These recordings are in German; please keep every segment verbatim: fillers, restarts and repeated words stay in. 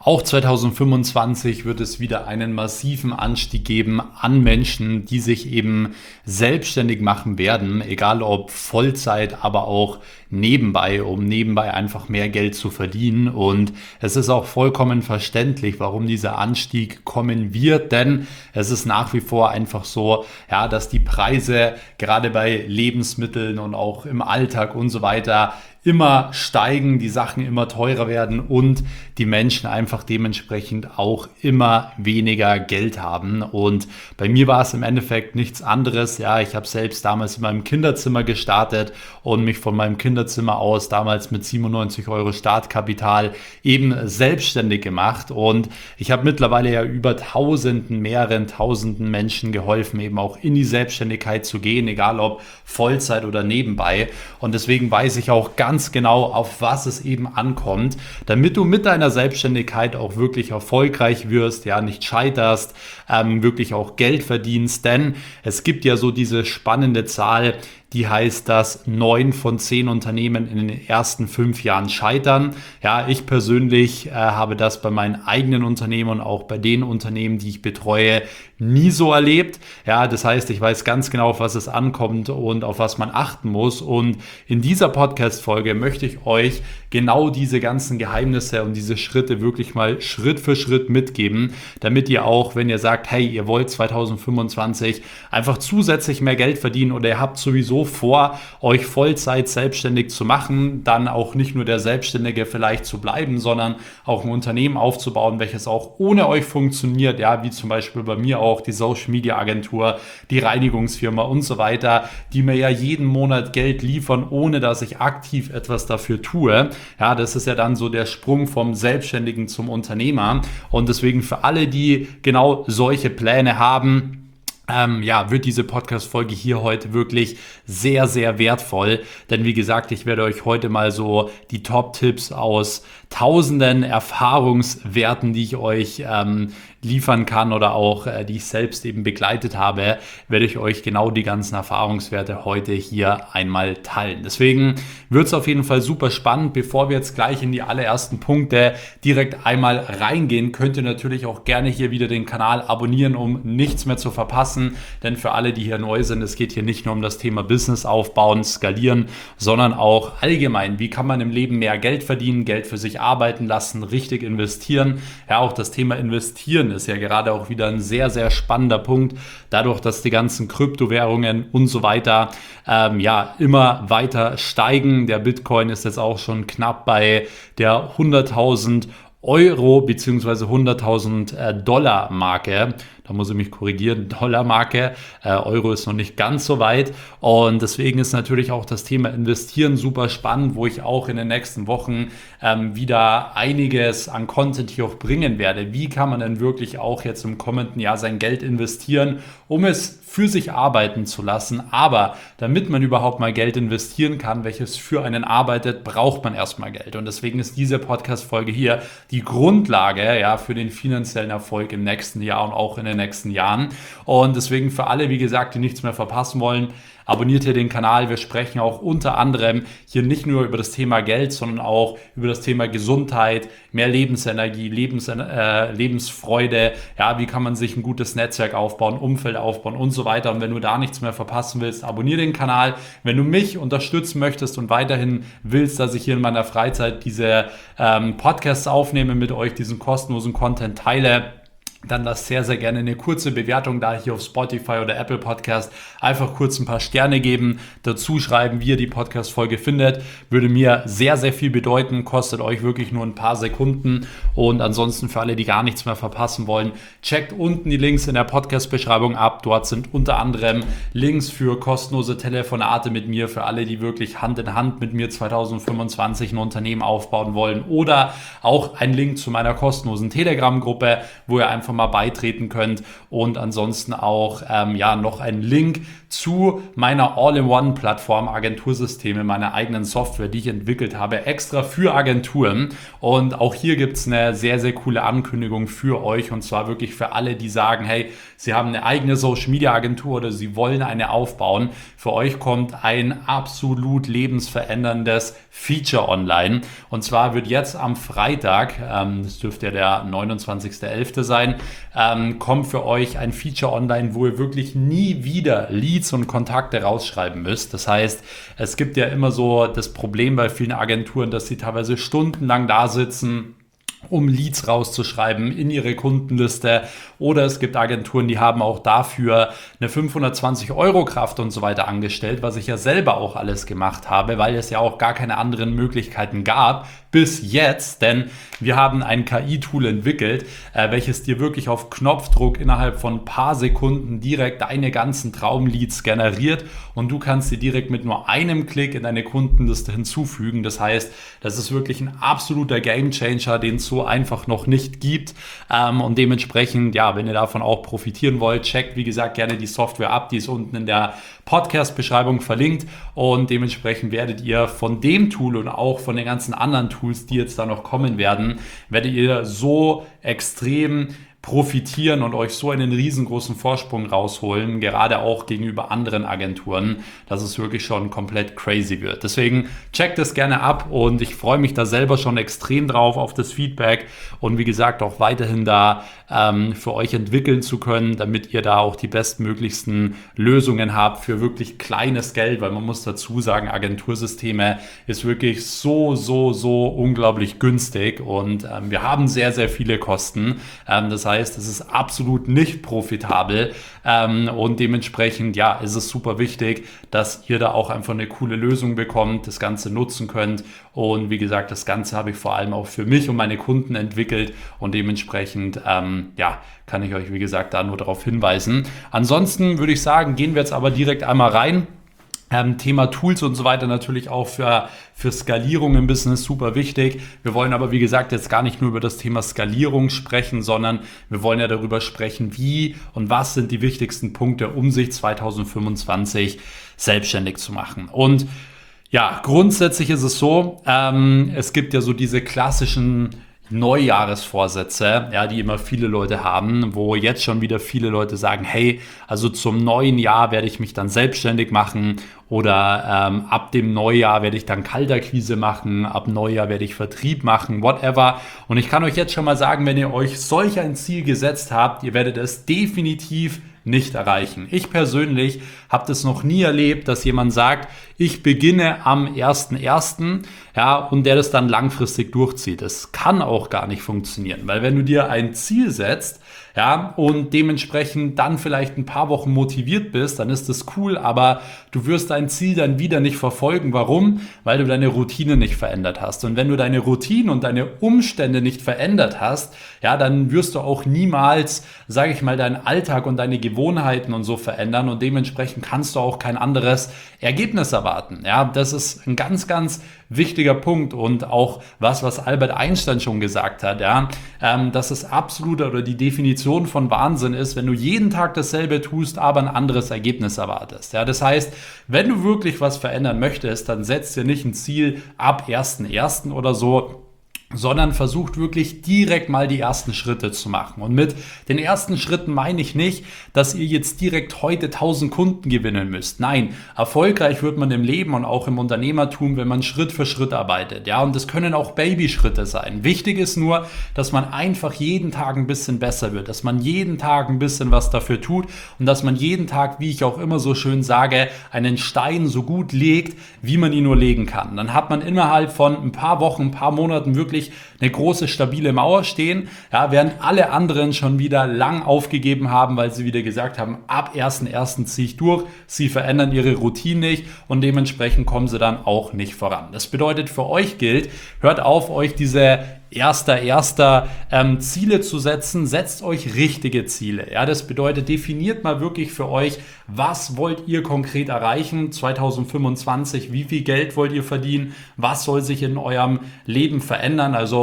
Auch zwanzig fünfundzwanzig wird es wieder einen massiven Anstieg geben an Menschen, die sich eben selbstständig machen werden, egal ob Vollzeit, aber auch nebenbei, um nebenbei einfach mehr Geld zu verdienen. Und es ist auch vollkommen verständlich, warum dieser Anstieg kommen wird, denn es ist nach wie vor einfach so, ja, dass die Preise gerade bei Lebensmitteln und auch im Alltag und so weiter immer steigen, die Sachen immer teurer werden und die Menschen einfach dementsprechend auch immer weniger Geld haben. Und bei mir war es im Endeffekt nichts anderes. Ja, ich habe selbst damals in meinem Kinderzimmer gestartet und mich von meinem Kinderzimmer aus damals mit siebenundneunzig Euro Startkapital eben selbstständig gemacht. Und ich habe mittlerweile ja über Tausenden, mehreren Tausenden Menschen geholfen, eben auch in die Selbstständigkeit zu gehen, egal ob Vollzeit oder nebenbei. Und deswegen weiß ich auch ganz genau, auf was es eben ankommt, damit du mit deiner Selbstständigkeit auch wirklich erfolgreich wirst, ja, nicht scheiterst, ähm, wirklich auch Geld verdienst, denn es gibt ja so diese spannende Zahl, die heißt, dass neun von zehn Unternehmen in den ersten fünf Jahren scheitern. Ja, ich persönlich äh, habe das bei meinen eigenen Unternehmen und auch bei den Unternehmen, die ich betreue, nie so erlebt. Ja, das heißt, ich weiß ganz genau, auf was es ankommt und auf was man achten muss. Und in dieser Podcast-Folge möchte ich euch genau diese ganzen Geheimnisse und diese Schritte wirklich mal Schritt für Schritt mitgeben, damit ihr auch, wenn ihr sagt, hey, ihr wollt zwanzig fünfundzwanzig einfach zusätzlich mehr Geld verdienen oder ihr habt sowieso vor, euch Vollzeit selbstständig zu machen, dann auch nicht nur der Selbstständige vielleicht zu bleiben, sondern auch ein Unternehmen aufzubauen, welches auch ohne euch funktioniert, ja, wie zum Beispiel bei mir auch die Social Media Agentur, die Reinigungsfirma und so weiter, die mir ja jeden Monat Geld liefern, ohne dass ich aktiv etwas dafür tue. Ja, das ist ja dann so der Sprung vom Selbstständigen zum Unternehmer und deswegen für alle, die genau solche Pläne haben, Ähm, ja, wird diese Podcast-Folge hier heute wirklich sehr, sehr wertvoll, denn wie gesagt, ich werde euch heute mal so die Top-Tipps aus tausenden Erfahrungswerten, die ich euch ähm, liefern kann oder auch äh, die ich selbst eben begleitet habe, werde ich euch genau die ganzen Erfahrungswerte heute hier einmal teilen. Deswegen wird es auf jeden Fall super spannend. Bevor wir jetzt gleich in die allerersten Punkte direkt einmal reingehen, könnt ihr natürlich auch gerne hier wieder den Kanal abonnieren, um nichts mehr zu verpassen. Denn für alle, die hier neu sind, es geht hier nicht nur um das Thema Business aufbauen, skalieren, sondern auch allgemein, wie kann man im Leben mehr Geld verdienen, Geld für sich arbeiten lassen, richtig investieren. Ja, auch das Thema Investieren ist ja gerade auch wieder ein sehr, sehr spannender Punkt. Dadurch, dass die ganzen Kryptowährungen und so weiter ähm, ja immer weiter steigen. Der Bitcoin ist jetzt auch schon knapp bei der hunderttausend Euro bzw. hunderttausend äh, Dollar Marke. Da muss ich mich korrigieren, Dollarmarke, äh, Euro ist noch nicht ganz so weit und deswegen ist natürlich auch das Thema Investieren super spannend, wo ich auch in den nächsten Wochen ähm, wieder einiges an Content hier auch bringen werde. Wie kann man denn wirklich auch jetzt im kommenden Jahr sein Geld investieren, um es für sich arbeiten zu lassen, aber damit man überhaupt mal Geld investieren kann, welches für einen arbeitet, braucht man erstmal Geld und deswegen ist diese Podcast-Folge hier die Grundlage, ja, für den finanziellen Erfolg im nächsten Jahr und auch in den nächsten Jahren. Und deswegen für alle, wie gesagt, die nichts mehr verpassen wollen, abonniert hier den Kanal. Wir sprechen auch unter anderem hier nicht nur über das Thema Geld, sondern auch über das Thema Gesundheit, mehr Lebensenergie, Lebens, äh, Lebensfreude. Ja, wie kann man sich ein gutes Netzwerk aufbauen, Umfeld aufbauen und so weiter. Und wenn du da nichts mehr verpassen willst, abonniere den Kanal. Wenn du mich unterstützen möchtest und weiterhin willst, dass ich hier in meiner Freizeit diese ähm, Podcasts aufnehme, mit euch diesen kostenlosen Content teile, dann lasst sehr, sehr gerne eine kurze Bewertung da hier auf Spotify oder Apple Podcast. Einfach kurz ein paar Sterne geben, dazu schreiben, wie ihr die Podcast-Folge findet. Würde mir sehr, sehr viel bedeuten, kostet euch wirklich nur ein paar Sekunden. Und ansonsten für alle, die gar nichts mehr verpassen wollen, checkt unten die Links in der Podcast-Beschreibung ab. Dort sind unter anderem Links für kostenlose Telefonate mit mir, für alle, die wirklich Hand in Hand mit mir zwanzig fünfundzwanzig ein Unternehmen aufbauen wollen. Oder auch ein Link zu meiner kostenlosen Telegram-Gruppe, wo ihr einfach mal beitreten könnt und ansonsten auch ähm, ja noch einen Link zu meiner All-in-One-Plattform Agentursysteme, meiner eigenen Software, die ich entwickelt habe, extra für Agenturen. Und auch hier gibt es eine sehr, sehr coole Ankündigung für euch, und zwar wirklich für alle, die sagen, hey, sie haben eine eigene Social-Media-Agentur oder sie wollen eine aufbauen. Für euch kommt ein absolut lebensveränderndes Feature online. Und zwar wird jetzt am Freitag, ähm, das dürfte ja der neunundzwanzigster elfter sein, ähm, kommt für euch ein Feature online, wo ihr wirklich nie wieder Leads und Kontakte rausschreiben müsst. Das heißt, es gibt ja immer so das Problem bei vielen Agenturen, dass sie teilweise stundenlang da sitzen, um Leads rauszuschreiben in ihre Kundenliste, oder es gibt Agenturen, die haben auch dafür eine fünfhundertzwanzig Euro Kraft und so weiter angestellt, was ich ja selber auch alles gemacht habe, weil es ja auch gar keine anderen Möglichkeiten gab bis jetzt, denn wir haben ein K I-Tool entwickelt, äh, welches dir wirklich auf Knopfdruck innerhalb von ein paar Sekunden direkt deine ganzen Traumleads generiert, und du kannst sie direkt mit nur einem Klick in deine Kundenliste hinzufügen. Das heißt, das ist wirklich ein absoluter Gamechanger, den es so einfach noch nicht gibt, ähm, und dementsprechend, ja, wenn ihr davon auch profitieren wollt, checkt wie gesagt gerne die Software ab, die ist unten in der Podcast-Beschreibung verlinkt, und dementsprechend werdet ihr von dem Tool und auch von den ganzen anderen Tools, die jetzt da noch kommen werden, werdet ihr so extrem profitieren und euch so einen riesengroßen Vorsprung rausholen, gerade auch gegenüber anderen Agenturen, dass es wirklich schon komplett crazy wird. Deswegen checkt es gerne ab, und ich freue mich da selber schon extrem drauf auf das Feedback und wie gesagt auch weiterhin da ähm, für euch entwickeln zu können, damit ihr da auch die bestmöglichsten Lösungen habt für wirklich kleines Geld, weil man muss dazu sagen, Agentursysteme ist wirklich so, so, so unglaublich günstig, und ähm, wir haben sehr, sehr viele Kosten. Ähm, das heißt, es ist absolut nicht profitabel, ähm, und dementsprechend, ja, ist es super wichtig, dass ihr da auch einfach eine coole Lösung bekommt, das Ganze nutzen könnt, und wie gesagt, das Ganze habe ich vor allem auch für mich und meine Kunden entwickelt, und dementsprechend, ähm, ja, kann ich euch, wie gesagt, da nur darauf hinweisen. Ansonsten würde ich sagen, gehen wir jetzt aber direkt einmal rein. Ähm, Thema Tools und so weiter natürlich auch für, für Skalierung im Business super wichtig. Wir wollen aber, wie gesagt, jetzt gar nicht nur über das Thema Skalierung sprechen, sondern wir wollen ja darüber sprechen, wie und was sind die wichtigsten Punkte, um sich zwanzig fünfundzwanzig selbstständig zu machen. Und ja, grundsätzlich ist es so, ähm, es gibt ja so diese klassischen Neujahresvorsätze, ja, die immer viele Leute haben, wo jetzt schon wieder viele Leute sagen, hey, also zum neuen Jahr werde ich mich dann selbstständig machen, oder ähm, ab dem Neujahr werde ich dann Kaltakquise machen, ab Neujahr werde ich Vertrieb machen, whatever. Und ich kann euch jetzt schon mal sagen, wenn ihr euch solch ein Ziel gesetzt habt, ihr werdet es definitiv nicht erreichen. Ich persönlich habe das noch nie erlebt, dass jemand sagt, ich beginne am ersten ersten, ja, und der das dann langfristig durchzieht. Das kann auch gar nicht funktionieren, weil wenn du dir ein Ziel setzt, ja, und dementsprechend dann vielleicht ein paar Wochen motiviert bist, dann ist das cool, aber du wirst dein Ziel dann wieder nicht verfolgen. Warum? Weil du deine Routine nicht verändert hast. Und wenn du deine Routine und deine Umstände nicht verändert hast, ja, dann wirst du auch niemals, sage ich mal, deinen Alltag und deine Gewohnheiten und so verändern, und dementsprechend kannst du auch kein anderes Ergebnis erwarten. Ja, das ist ein ganz, ganz wichtiger Punkt, und auch was, was Albert Einstein schon gesagt hat, ja, ähm, dass es absolut oder die Definition von Wahnsinn ist, wenn du jeden Tag dasselbe tust, aber ein anderes Ergebnis erwartest. Ja, das heißt, wenn du wirklich was verändern möchtest, dann setz dir nicht ein Ziel ab ersten ersten oder so, sondern versucht wirklich direkt mal die ersten Schritte zu machen. Und mit den ersten Schritten meine ich nicht, dass ihr jetzt direkt heute tausend Kunden gewinnen müsst. Nein, erfolgreich wird man im Leben und auch im Unternehmertum, wenn man Schritt für Schritt arbeitet. Ja, und das können auch Babyschritte sein. Wichtig ist nur, dass man einfach jeden Tag ein bisschen besser wird, dass man jeden Tag ein bisschen was dafür tut und dass man jeden Tag, wie ich auch immer so schön sage, einen Stein so gut legt, wie man ihn nur legen kann. Dann hat man innerhalb von ein paar Wochen, ein paar Monaten wirklich eine große, stabile Mauer stehen, ja, während alle anderen schon wieder lang aufgegeben haben, weil sie wieder gesagt haben, ab ersten ersten ziehe ich durch, sie verändern ihre Routine nicht, und dementsprechend kommen sie dann auch nicht voran. Das bedeutet, für euch gilt, hört auf, euch diese Erster, erster ähm, Ziele zu setzen, setzt euch richtige Ziele. Ja, das bedeutet, definiert mal wirklich für euch, was wollt ihr konkret erreichen zwanzig fünfundzwanzig, wie viel Geld wollt ihr verdienen, was soll sich in eurem Leben verändern. Also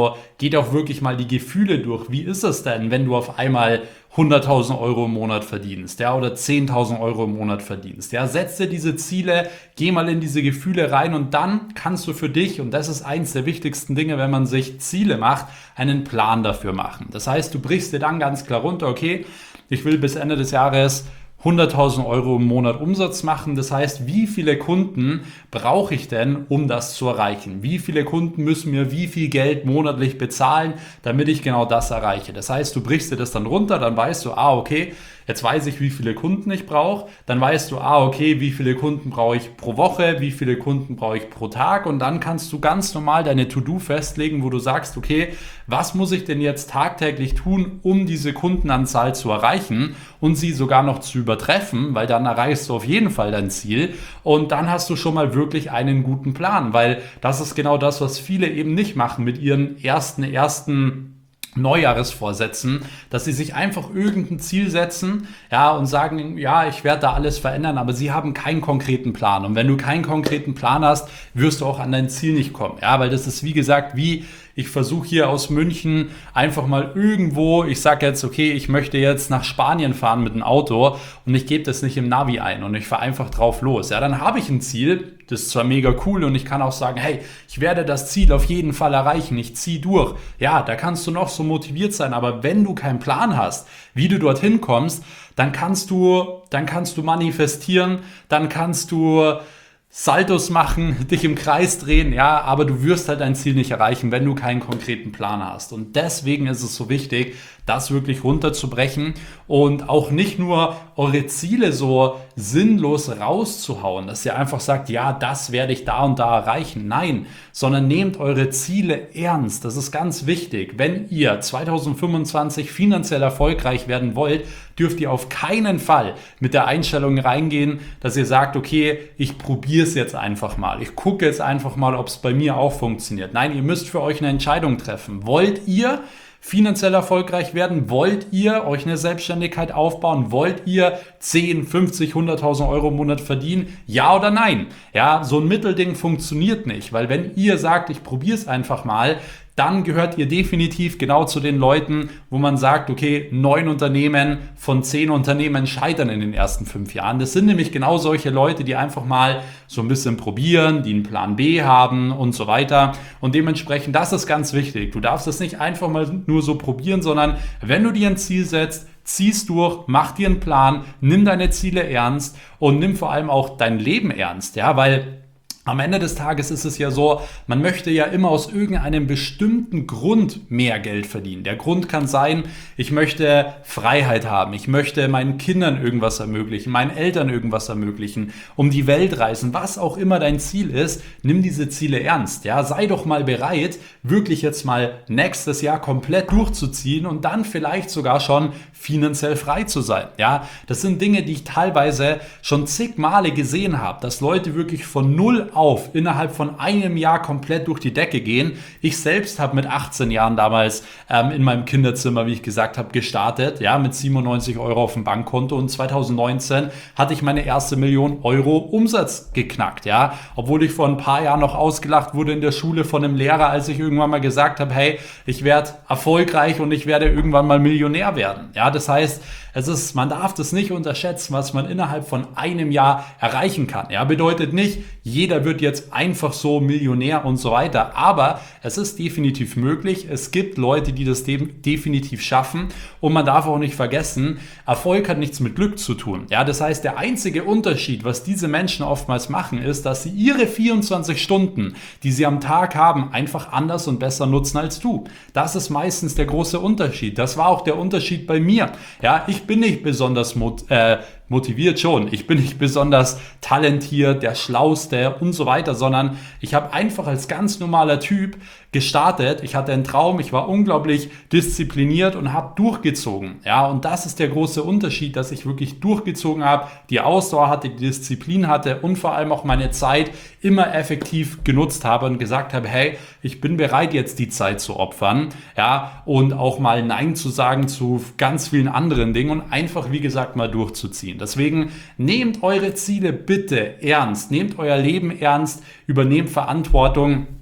Also geht auch wirklich mal die Gefühle durch. Wie ist es denn, wenn du auf einmal hunderttausend Euro im Monat verdienst, ja, oder zehntausend Euro im Monat verdienst, ja, setz dir diese Ziele, geh mal in diese Gefühle rein und dann kannst du für dich, und das ist eins der wichtigsten Dinge, wenn man sich Ziele macht, einen Plan dafür machen. Das heißt, du brichst dir dann ganz klar runter, okay, ich will bis Ende des Jahres hunderttausend Euro im Monat Umsatz machen. Das heißt, wie viele Kunden brauche ich denn, um das zu erreichen? Wie viele Kunden müssen mir wie viel Geld monatlich bezahlen, damit ich genau das erreiche? Das heißt, du brichst dir das dann runter, dann weißt du, ah, okay, jetzt weiß ich, wie viele Kunden ich brauche. Dann weißt du, ah, okay, wie viele Kunden brauche ich pro Woche, wie viele Kunden brauche ich pro Tag. Und dann kannst du ganz normal deine To-Do festlegen, wo du sagst, okay, was muss ich denn jetzt tagtäglich tun, um diese Kundenanzahl zu erreichen und sie sogar noch zu übertreffen, weil dann erreichst du auf jeden Fall dein Ziel. Und dann hast du schon mal wirklich einen guten Plan, weil das ist genau das, was viele eben nicht machen mit ihren ersten, ersten Neujahresvorsätzen, dass sie sich einfach irgendein Ziel setzen, ja, und sagen, ja, ich werde da alles verändern, aber sie haben keinen konkreten Plan. Und wenn du keinen konkreten Plan hast, wirst du auch an dein Ziel nicht kommen, ja, weil das ist, wie gesagt, wie ich versuche hier aus München einfach mal irgendwo, ich sage jetzt, okay, ich möchte jetzt nach Spanien fahren mit dem Auto und ich gebe das nicht im Navi ein und ich fahre einfach drauf los. Ja, dann habe ich ein Ziel, das ist zwar mega cool und ich kann auch sagen, hey, ich werde das Ziel auf jeden Fall erreichen, ich ziehe durch. Ja, da kannst du noch so motiviert sein, aber wenn du keinen Plan hast, wie du dorthin kommst, dann kannst du, dann kannst du manifestieren, dann kannst du Saltos machen, dich im Kreis drehen, ja, aber du wirst halt dein Ziel nicht erreichen, wenn du keinen konkreten Plan hast. Und deswegen ist es so wichtig, das wirklich runterzubrechen und auch nicht nur eure Ziele so sinnlos rauszuhauen, dass ihr einfach sagt, ja, das werde ich da und da erreichen. Nein, sondern nehmt eure Ziele ernst. Das ist ganz wichtig. Wenn ihr zwanzig fünfundzwanzig finanziell erfolgreich werden wollt, dürft ihr auf keinen Fall mit der Einstellung reingehen, dass ihr sagt, okay, ich probiere es jetzt einfach mal. Ich gucke jetzt einfach mal, ob es bei mir auch funktioniert. Nein, ihr müsst für euch eine Entscheidung treffen. Wollt ihr finanziell erfolgreich werden? Wollt ihr euch eine Selbstständigkeit aufbauen? Wollt ihr zehn, fünfzig, hunderttausend Euro im Monat verdienen? Ja oder nein? Ja, so ein Mittelding funktioniert nicht, weil wenn ihr sagt, ich probiere es einfach mal, dann gehört ihr definitiv genau zu den Leuten, wo man sagt, okay, neun Unternehmen von zehn Unternehmen scheitern in den ersten fünf Jahren. Das sind nämlich genau solche Leute, die einfach mal so ein bisschen probieren, die einen Plan B haben und so weiter. Und dementsprechend, das ist ganz wichtig. Du darfst das nicht einfach mal nur so probieren, sondern wenn du dir ein Ziel setzt, zieh's durch, mach dir einen Plan, nimm deine Ziele ernst und nimm vor allem auch dein Leben ernst, ja, weil am Ende des Tages ist es ja so, man möchte ja immer aus irgendeinem bestimmten Grund mehr Geld verdienen. Der Grund kann sein, ich möchte Freiheit haben, ich möchte meinen Kindern irgendwas ermöglichen, meinen Eltern irgendwas ermöglichen, um die Welt reisen, was auch immer dein Ziel ist, nimm diese Ziele ernst. Ja, sei doch mal bereit, wirklich jetzt mal nächstes Jahr komplett durchzuziehen und dann vielleicht sogar schon finanziell frei zu sein. Ja, das sind Dinge, die ich teilweise schon zig Male gesehen habe, dass Leute wirklich von null auf innerhalb von einem Jahr komplett durch die Decke gehen. Ich selbst habe mit achtzehn Jahren damals ähm, in meinem Kinderzimmer, wie ich gesagt habe, gestartet, ja, mit siebenundneunzig Euro auf dem Bankkonto und zwanzig neunzehn hatte ich meine erste Million Euro Umsatz geknackt, ja, obwohl ich vor ein paar Jahren noch ausgelacht wurde in der Schule von einem Lehrer, als ich irgendwann mal gesagt habe, hey, ich werde erfolgreich und ich werde irgendwann mal Millionär werden, ja, das heißt, es ist, man darf das nicht unterschätzen, was man innerhalb von einem Jahr erreichen kann. Ja, bedeutet nicht, jeder wird jetzt einfach so Millionär und so weiter. Aber es ist definitiv möglich. Es gibt Leute, die das de- definitiv schaffen. Und man darf auch nicht vergessen, Erfolg hat nichts mit Glück zu tun. Ja, das heißt, der einzige Unterschied, was diese Menschen oftmals machen, ist, dass sie ihre vierundzwanzig Stunden, die sie am Tag haben, einfach anders und besser nutzen als du. Das ist meistens der große Unterschied. Das war auch der Unterschied bei mir. Ja, ich bin nicht besonders mot- äh, motiviert schon, ich bin nicht besonders talentiert, der Schlauste und so weiter, sondern ich habe einfach als ganz normaler Typ gestartet. Ich hatte einen Traum, ich war unglaublich diszipliniert und habe durchgezogen. Ja, und das ist der große Unterschied, dass ich wirklich durchgezogen habe, die Ausdauer hatte, die Disziplin hatte und vor allem auch meine Zeit immer effektiv genutzt habe und gesagt habe, hey, ich bin bereit, jetzt die Zeit zu opfern, ja, und auch mal Nein zu sagen zu ganz vielen anderen Dingen und einfach, wie gesagt, mal durchzuziehen. Deswegen nehmt eure Ziele bitte ernst, nehmt euer Leben ernst, übernehmt Verantwortung.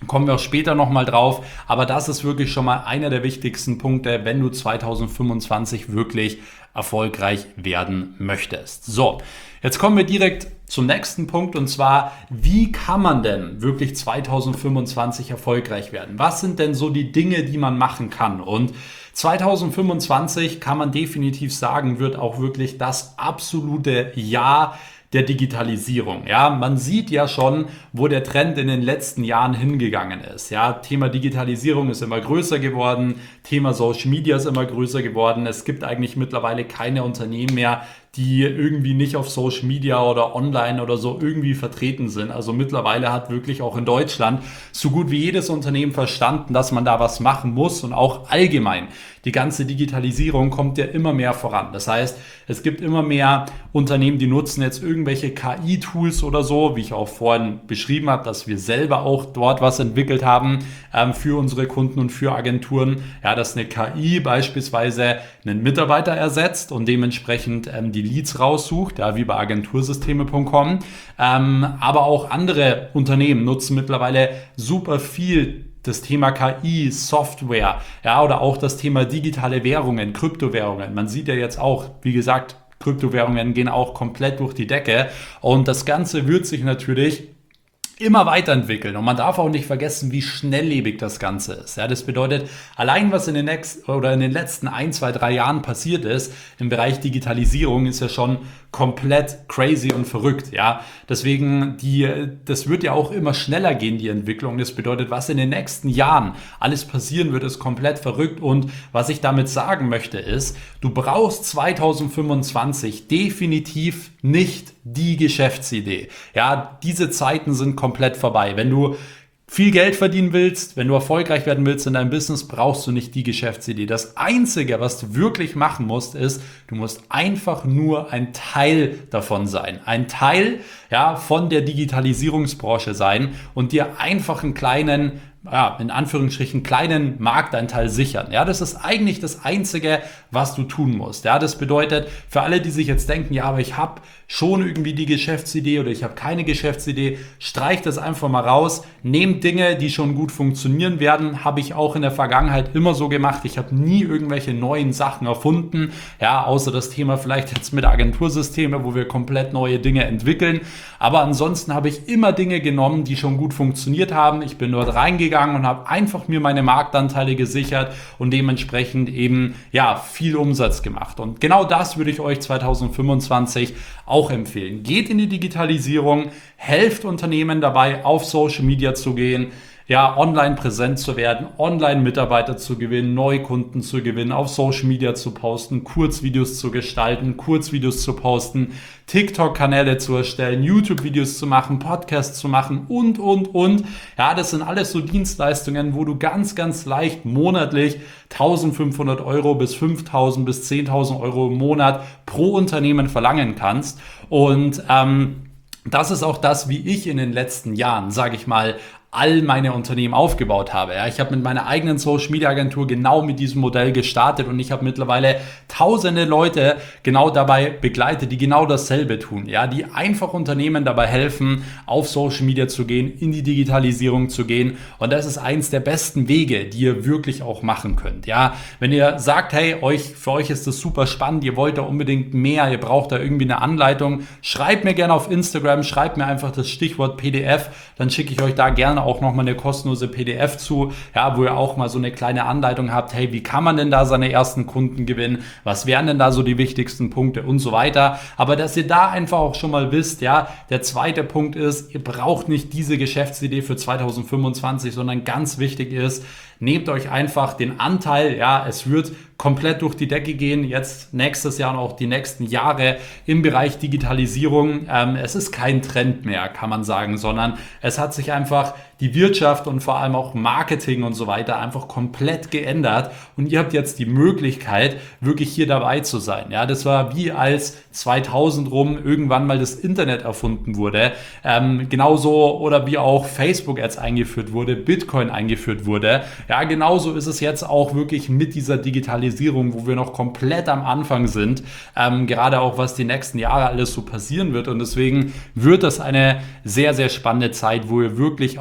Kommen wir auch später nochmal drauf, aber das ist wirklich schon mal einer der wichtigsten Punkte, wenn du zweitausendfünfundzwanzig wirklich erfolgreich werden möchtest. So, jetzt kommen wir direkt zum nächsten Punkt, und zwar, wie kann man denn wirklich zweitausendfünfundzwanzig erfolgreich werden? Was sind denn so die Dinge, die man machen kann? Und zweitausendfünfundzwanzig, kann man definitiv sagen, wird auch wirklich das absolute Jahr der Digitalisierung. Ja, man sieht ja schon, wo der Trend in den letzten Jahren hingegangen ist. Ja, Thema Digitalisierung ist immer größer geworden, Thema Social Media ist immer größer geworden. Es gibt eigentlich mittlerweile keine Unternehmen mehr, die irgendwie nicht auf Social Media oder online oder so irgendwie vertreten sind. Also mittlerweile hat wirklich auch in Deutschland so gut wie jedes Unternehmen verstanden, dass man da was machen muss, und auch allgemein. Die ganze Digitalisierung kommt ja immer mehr voran. Das heißt, es gibt immer mehr Unternehmen, die nutzen jetzt irgendwelche K I-Tools oder so, wie ich auch vorhin beschrieben habe, dass wir selber auch dort was entwickelt haben ähm, für unsere Kunden und für Agenturen. Ja, dass eine K I beispielsweise einen Mitarbeiter ersetzt und dementsprechend ähm, die Leads raussucht, ja, wie bei agentursysteme punkt com. Ähm, aber auch andere Unternehmen nutzen mittlerweile super viel das Thema K I, Software, ja, oder auch das Thema digitale Währungen, Kryptowährungen. Man sieht ja jetzt auch, wie gesagt, Kryptowährungen gehen auch komplett durch die Decke, und das Ganze wird sich natürlich immer weiterentwickeln, und man darf auch nicht vergessen, wie schnelllebig das Ganze ist. Ja, das bedeutet, allein was in den nächsten oder in den letzten ein, zwei, drei Jahren passiert ist im Bereich Digitalisierung, ist ja schon komplett crazy und verrückt. Ja, deswegen die, das wird ja auch immer schneller gehen, die Entwicklung. Das bedeutet, was in den nächsten Jahren alles passieren wird, ist komplett verrückt. Und was ich damit sagen möchte, ist, du brauchst zweitausendfünfundzwanzig definitiv nicht die Geschäftsidee. Ja, diese Zeiten sind komplett vorbei. Wenn du viel Geld verdienen willst, wenn du erfolgreich werden willst in deinem Business, brauchst du nicht die Geschäftsidee. Das Einzige, was du wirklich machen musst, ist, du musst einfach nur ein Teil davon sein. Ein Teil, ja, von der Digitalisierungsbranche sein und dir einfach einen kleinen, ja, in Anführungsstrichen kleinen Marktanteil sichern. Ja, das ist eigentlich das Einzige, was du tun musst. Ja, das bedeutet, für alle, die sich jetzt denken, ja, aber ich habe schon irgendwie die Geschäftsidee oder ich habe keine Geschäftsidee, streich das einfach mal raus. Nehmt Dinge, die schon gut funktionieren werden. Habe ich auch in der Vergangenheit immer so gemacht. Ich habe nie irgendwelche neuen Sachen erfunden. Ja, außer das Thema vielleicht jetzt mit Agentursysteme, wo wir komplett neue Dinge entwickeln. Aber ansonsten habe ich immer Dinge genommen, die schon gut funktioniert haben. Ich bin dort reingegangen und habe einfach mir meine Marktanteile gesichert und dementsprechend eben, ja, viel Umsatz gemacht. Und genau das würde ich euch zweitausendfünfundzwanzig auch empfehlen. Geht in die Digitalisierung, helft Unternehmen dabei, auf Social Media zu gehen, ja, online präsent zu werden, online Mitarbeiter zu gewinnen, Neukunden zu gewinnen, auf Social Media zu posten, Kurzvideos zu gestalten, Kurzvideos zu posten, TikTok-Kanäle zu erstellen, YouTube-Videos zu machen, Podcasts zu machen und, und, und. Ja, das sind alles so Dienstleistungen, wo du ganz, ganz leicht monatlich eintausendfünfhundert Euro bis fünftausend bis zehntausend Euro im Monat pro Unternehmen verlangen kannst. Und ähm, das ist auch das, wie ich in den letzten Jahren, sage ich mal, all meine Unternehmen aufgebaut habe. Ja, ich habe mit meiner eigenen Social Media Agentur genau mit diesem Modell gestartet und ich habe mittlerweile tausende Leute genau dabei begleitet, die genau dasselbe tun. Ja, die einfach Unternehmen dabei helfen, auf Social Media zu gehen, in die Digitalisierung zu gehen, und das ist eins der besten Wege, die ihr wirklich auch machen könnt. Ja, wenn ihr sagt, hey, euch für euch ist das super spannend, ihr wollt da unbedingt mehr, ihr braucht da irgendwie eine Anleitung, schreibt mir gerne auf Instagram, schreibt mir einfach das Stichwort P D F, dann schicke ich euch da gerne auch nochmal eine kostenlose P D F zu, ja, wo ihr auch mal so eine kleine Anleitung habt, hey, wie kann man denn da seine ersten Kunden gewinnen, was wären denn da so die wichtigsten Punkte und so weiter, aber dass ihr da einfach auch schon mal wisst, ja, der zweite Punkt ist, ihr braucht nicht diese Geschäftsidee für zweitausendfünfundzwanzig, sondern ganz wichtig ist, nehmt euch einfach den Anteil, ja, es wird komplett durch die Decke gehen, jetzt nächstes Jahr und auch die nächsten Jahre im Bereich Digitalisierung. Ähm, es ist kein Trend mehr, kann man sagen, sondern es hat sich einfach die Wirtschaft und vor allem auch Marketing und so weiter einfach komplett geändert und ihr habt jetzt die Möglichkeit, wirklich hier dabei zu sein. Ja, das war wie als zweitausend rum irgendwann mal das Internet erfunden wurde, ähm, genauso oder wie auch Facebook Ads eingeführt wurde, Bitcoin eingeführt wurde. Ja, genauso ist es jetzt auch wirklich mit dieser Digitalisierung, wo wir noch komplett am Anfang sind, ähm, gerade auch was die nächsten Jahre alles so passieren wird, und deswegen wird das eine sehr, sehr spannende Zeit, wo ihr wirklich auch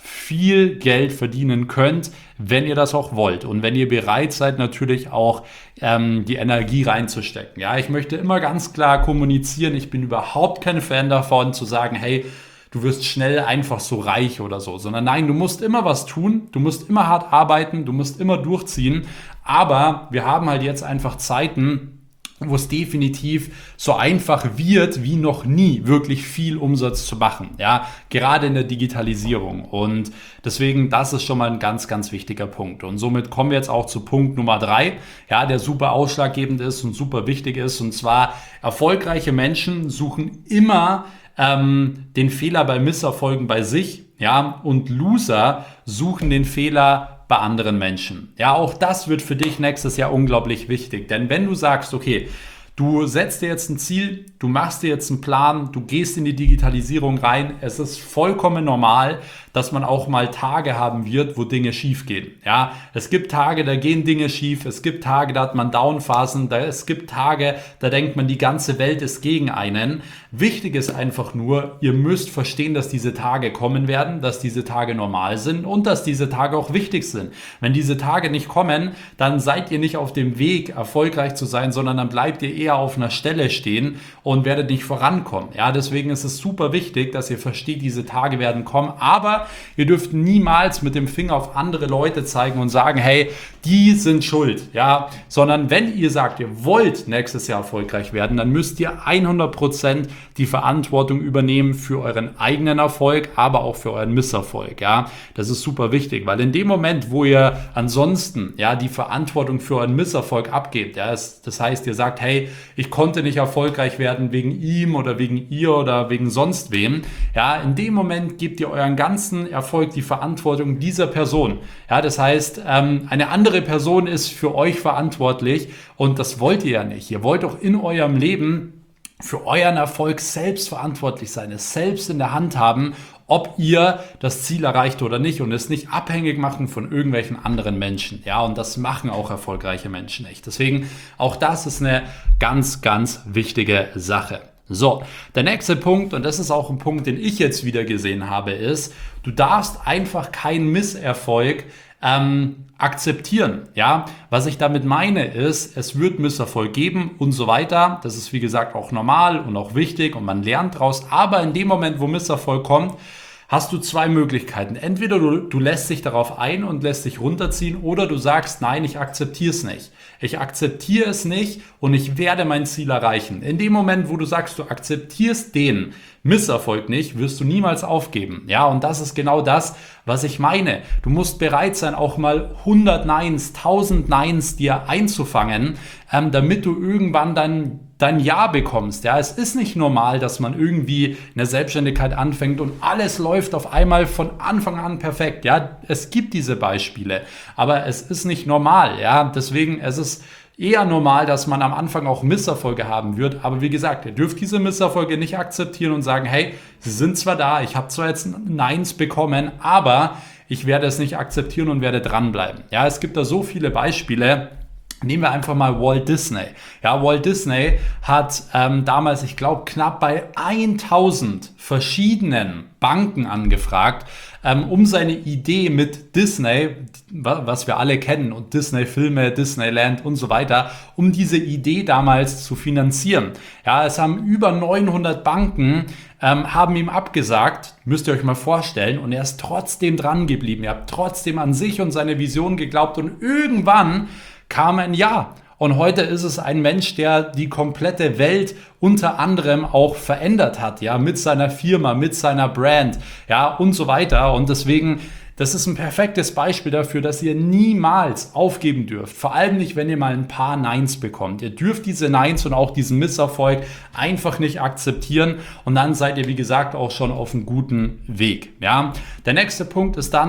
viel Geld verdienen könnt, wenn ihr das auch wollt und wenn ihr bereit seid, natürlich auch ähm, die Energie reinzustecken. Ja, ich möchte immer ganz klar kommunizieren, ich bin überhaupt kein Fan davon zu sagen, hey, du wirst schnell einfach so reich oder so, sondern nein, du musst immer was tun, du musst immer hart arbeiten, du musst immer durchziehen, aber wir haben halt jetzt einfach Zeiten, wo es definitiv so einfach wird, wie noch nie wirklich viel Umsatz zu machen, ja, gerade in der Digitalisierung und deswegen, das ist schon mal ein ganz, ganz wichtiger Punkt und somit kommen wir jetzt auch zu Punkt Nummer drei, ja, der super ausschlaggebend ist und super wichtig ist und zwar erfolgreiche Menschen suchen immer ähm, den Fehler bei Misserfolgen bei sich, ja, und Loser suchen den Fehler bei anderen Menschen. Ja, auch das wird für dich nächstes Jahr unglaublich wichtig, denn wenn du sagst, okay, du setzt dir jetzt ein Ziel, du machst dir jetzt einen Plan, du gehst in die Digitalisierung rein. Es ist vollkommen normal, dass man auch mal Tage haben wird, wo Dinge schief gehen. Ja, es gibt Tage, da gehen Dinge schief. Es gibt Tage, da hat man Downphasen. Da, es gibt Tage, da denkt man, die ganze Welt ist gegen einen. Wichtig ist einfach nur, ihr müsst verstehen, dass diese Tage kommen werden, dass diese Tage normal sind und dass diese Tage auch wichtig sind. Wenn diese Tage nicht kommen, dann seid ihr nicht auf dem Weg, erfolgreich zu sein, sondern dann bleibt ihr eher auf einer Stelle stehen und werdet nicht vorankommen. Ja, deswegen ist es super wichtig, dass ihr versteht, diese Tage werden kommen, aber ihr dürft niemals mit dem Finger auf andere Leute zeigen und sagen, hey, die sind schuld, ja, sondern wenn ihr sagt, ihr wollt nächstes Jahr erfolgreich werden, dann müsst ihr hundert Prozent die Verantwortung übernehmen für euren eigenen Erfolg, aber auch für euren Misserfolg, ja, das ist super wichtig, weil in dem Moment, wo ihr ansonsten, ja, die Verantwortung für euren Misserfolg abgebt, ja, das, das heißt, ihr sagt, hey, ich konnte nicht erfolgreich werden wegen ihm oder wegen ihr oder wegen sonst wem, ja, in dem Moment gebt ihr euren ganzen Erfolg die Verantwortung dieser Person. Ja, das heißt, ähm, eine andere Person ist für euch verantwortlich und das wollt ihr ja nicht. Ihr wollt doch in eurem Leben für euren Erfolg selbst verantwortlich sein, es selbst in der Hand haben, ob ihr das Ziel erreicht oder nicht und es nicht abhängig machen von irgendwelchen anderen Menschen. Ja, und das machen auch erfolgreiche Menschen nicht. Deswegen, auch das ist eine ganz, ganz wichtige Sache. So, der nächste Punkt, und das ist auch ein Punkt, den ich jetzt wieder gesehen habe, ist, du darfst einfach keinen Misserfolg ähm, akzeptieren. Ja, was ich damit meine ist, es wird Misserfolg geben und so weiter. Das ist wie gesagt auch normal und auch wichtig und man lernt daraus. Aber in dem Moment, wo Misserfolg kommt, hast du zwei Möglichkeiten. Entweder du, du lässt dich darauf ein und lässt dich runterziehen oder du sagst, nein, ich akzeptiere es nicht. Ich akzeptiere es nicht und ich werde mein Ziel erreichen. In dem Moment, wo du sagst, du akzeptierst den Misserfolg nicht, wirst du niemals aufgeben. Ja, und das ist genau das, was ich meine. Du musst bereit sein, auch mal hundert Neins, tausend Neins dir einzufangen, ähm, damit du irgendwann dann dein Ja bekommst. Ja, es ist nicht normal, dass man irgendwie eine Selbstständigkeit anfängt und alles läuft auf einmal von Anfang an perfekt. Ja, es gibt diese Beispiele, aber es ist nicht normal. Ja, deswegen es ist eher normal, dass man am Anfang auch Misserfolge haben wird. Aber wie gesagt, ihr dürft diese Misserfolge nicht akzeptieren und sagen, hey, sie sind zwar da, ich habe zwar jetzt Neins bekommen, aber ich werde es nicht akzeptieren und werde dranbleiben. Ja, es gibt da so viele Beispiele. Nehmen wir einfach mal Walt Disney. Ja, Walt Disney hat ähm, damals, ich glaube, knapp bei tausend verschiedenen Banken angefragt, ähm, um seine Idee mit Disney, was wir alle kennen, und Disney-Filme, Disneyland und so weiter, um diese Idee damals zu finanzieren. Ja, es haben über neunhundert Banken ähm, haben ihm abgesagt, müsst ihr euch mal vorstellen, und er ist trotzdem dran geblieben. Er hat trotzdem an sich und seine Vision geglaubt und irgendwann kam ein Ja. Und heute ist es ein Mensch, der die komplette Welt unter anderem auch verändert hat, ja, mit seiner Firma, mit seiner Brand, ja, und so weiter. Und deswegen, das ist ein perfektes Beispiel dafür, dass ihr niemals aufgeben dürft. Vor allem nicht, wenn ihr mal ein paar Neins bekommt. Ihr dürft diese Neins und auch diesen Misserfolg einfach nicht akzeptieren. Und dann seid ihr, wie gesagt, auch schon auf einem guten Weg, ja. Der nächste Punkt ist dann, du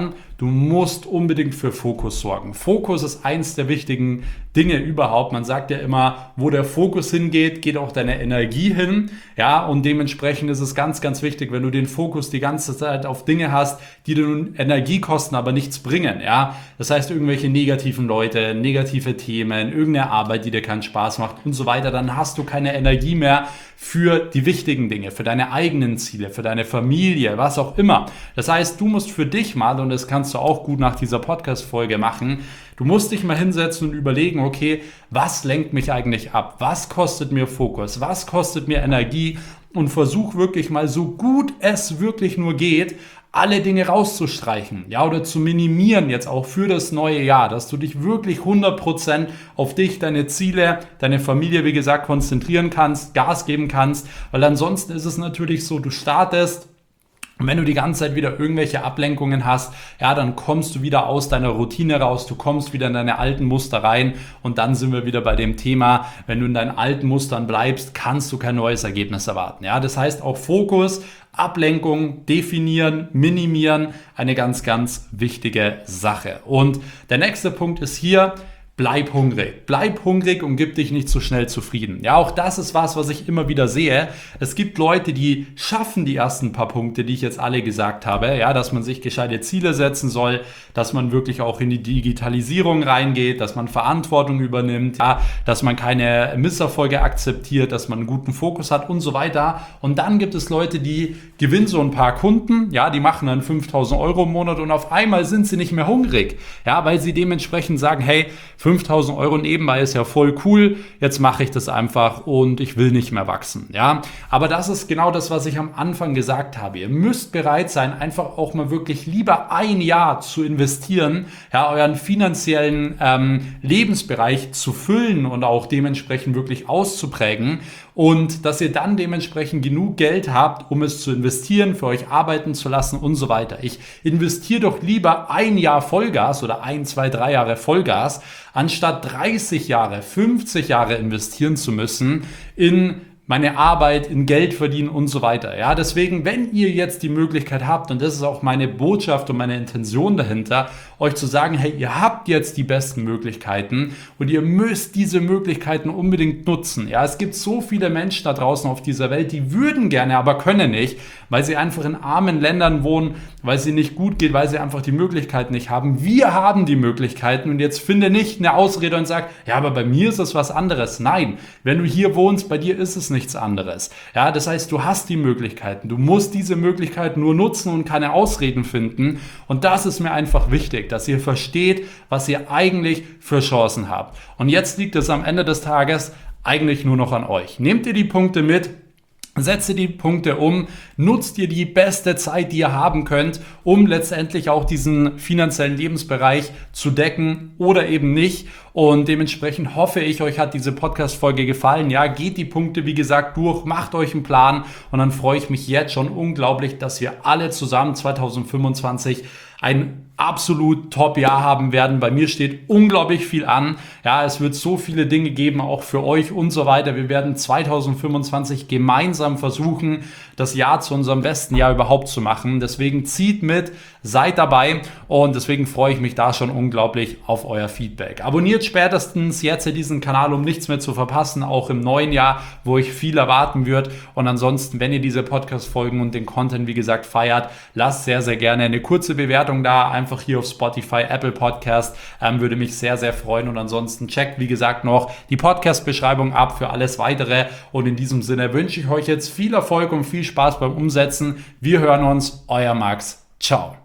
du musst unbedingt für Fokus sorgen. Fokus ist eins der wichtigen Dinge überhaupt. Man sagt ja immer, wo der Fokus hingeht, geht auch deine Energie hin. Ja, und dementsprechend ist es ganz, ganz wichtig, wenn du den Fokus die ganze Zeit auf Dinge hast, die dir nun Energie kosten, aber nichts bringen. Ja, das heißt, irgendwelche negativen Leute, negative Themen, irgendeine Arbeit, die dir keinen Spaß macht und so weiter, dann hast du keine Energie mehr für die wichtigen Dinge, für deine eigenen Ziele, für deine Familie, was auch immer. Das heißt, du musst für dich mal, und das kannst du auch gut nach dieser Podcast-Folge machen, du musst dich mal hinsetzen und überlegen, okay, was lenkt mich eigentlich ab? Was kostet mir Fokus? Was kostet mir Energie? Und versuch wirklich mal, so gut es wirklich nur geht, alle Dinge rauszustreichen, ja, oder zu minimieren jetzt auch für das neue Jahr, dass du dich wirklich hundert Prozent auf dich, deine Ziele, deine Familie, wie gesagt, konzentrieren kannst, Gas geben kannst, weil ansonsten ist es natürlich so, du startest und wenn du die ganze Zeit wieder irgendwelche Ablenkungen hast, ja, dann kommst du wieder aus deiner Routine raus, du kommst wieder in deine alten Muster rein und dann sind wir wieder bei dem Thema, wenn du in deinen alten Mustern bleibst, kannst du kein neues Ergebnis erwarten. Ja, das heißt auch Fokus, Ablenkung, definieren, minimieren, eine ganz, ganz wichtige Sache. Und der nächste Punkt ist hier, bleib hungrig. Bleib hungrig und gib dich nicht so schnell zufrieden. Ja, auch das ist was, was ich immer wieder sehe. Es gibt Leute, die schaffen die ersten paar Punkte, die ich jetzt alle gesagt habe. Ja, dass man sich gescheite Ziele setzen soll, dass man wirklich auch in die Digitalisierung reingeht, dass man Verantwortung übernimmt, ja, dass man keine Misserfolge akzeptiert, dass man einen guten Fokus hat und so weiter. Und dann gibt es Leute, die gewinnen so ein paar Kunden, ja, die machen dann fünftausend Euro im Monat und auf einmal sind sie nicht mehr hungrig. Ja, weil sie dementsprechend sagen, hey, fünftausend Euro nebenbei ist ja voll cool, jetzt mache ich das einfach und ich will nicht mehr wachsen. Ja, aber das ist genau das, was ich am Anfang gesagt habe. Ihr müsst bereit sein, einfach auch mal wirklich lieber ein Jahr zu investieren, ja, euren finanziellen ähm, Lebensbereich zu füllen und auch dementsprechend wirklich auszuprägen und dass ihr dann dementsprechend genug Geld habt, um es zu investieren, für euch arbeiten zu lassen und so weiter. Ich investiere doch lieber ein Jahr Vollgas oder ein, zwei, drei Jahre Vollgas, anstatt dreißig Jahre, fünfzig Jahre investieren zu müssen in meine Arbeit, in Geld verdienen und so weiter. Ja, deswegen, wenn ihr jetzt die Möglichkeit habt, und das ist auch meine Botschaft und meine Intention dahinter, euch zu sagen, hey, ihr habt jetzt die besten Möglichkeiten und ihr müsst diese Möglichkeiten unbedingt nutzen. Ja, es gibt so viele Menschen da draußen auf dieser Welt, die würden gerne, aber können nicht, weil sie einfach in armen Ländern wohnen, weil es ihnen nicht gut geht, weil sie einfach die Möglichkeiten nicht haben. Wir haben die Möglichkeiten und jetzt finde nicht eine Ausrede und sag, ja, aber bei mir ist es was anderes. Nein, wenn du hier wohnst, bei dir ist es nichts anderes. Ja, das heißt, du hast die Möglichkeiten. Du musst diese Möglichkeiten nur nutzen und keine Ausreden finden. Und das ist mir einfach wichtig, dass ihr versteht, was ihr eigentlich für Chancen habt. Und jetzt liegt es am Ende des Tages eigentlich nur noch an euch. Nehmt ihr die Punkte mit, setze die Punkte um, nutzt ihr die beste Zeit, die ihr haben könnt, um letztendlich auch diesen finanziellen Lebensbereich zu decken oder eben nicht. Und dementsprechend hoffe ich, euch hat diese Podcast-Folge gefallen. Ja, geht die Punkte, wie gesagt, durch, macht euch einen Plan und dann freue ich mich jetzt schon unglaublich, dass wir alle zusammen zwanzig fünfundzwanzig ein absolut Top-Jahr haben werden. Bei mir steht unglaublich viel an. Ja, es wird so viele Dinge geben, auch für euch und so weiter. Wir werden zwanzig fünfundzwanzig gemeinsam versuchen, das Jahr zu unserem besten Jahr überhaupt zu machen. Deswegen zieht mit, seid dabei und deswegen freue ich mich da schon unglaublich auf euer Feedback. Abonniert spätestens jetzt diesen Kanal, um nichts mehr zu verpassen, auch im neuen Jahr, wo euch viel erwarten wird. Und ansonsten, wenn ihr diese Podcast-Folgen und den Content, wie gesagt, feiert, lasst sehr, sehr gerne eine kurze Bewertung da, einfach hier auf Spotify, Apple Podcast, ähm, würde mich sehr, sehr freuen. Und ansonsten checkt, wie gesagt, noch die Podcast-Beschreibung ab für alles Weitere. Und in diesem Sinne wünsche ich euch jetzt viel Erfolg und viel Spaß beim Umsetzen. Wir hören uns, euer Max. Ciao.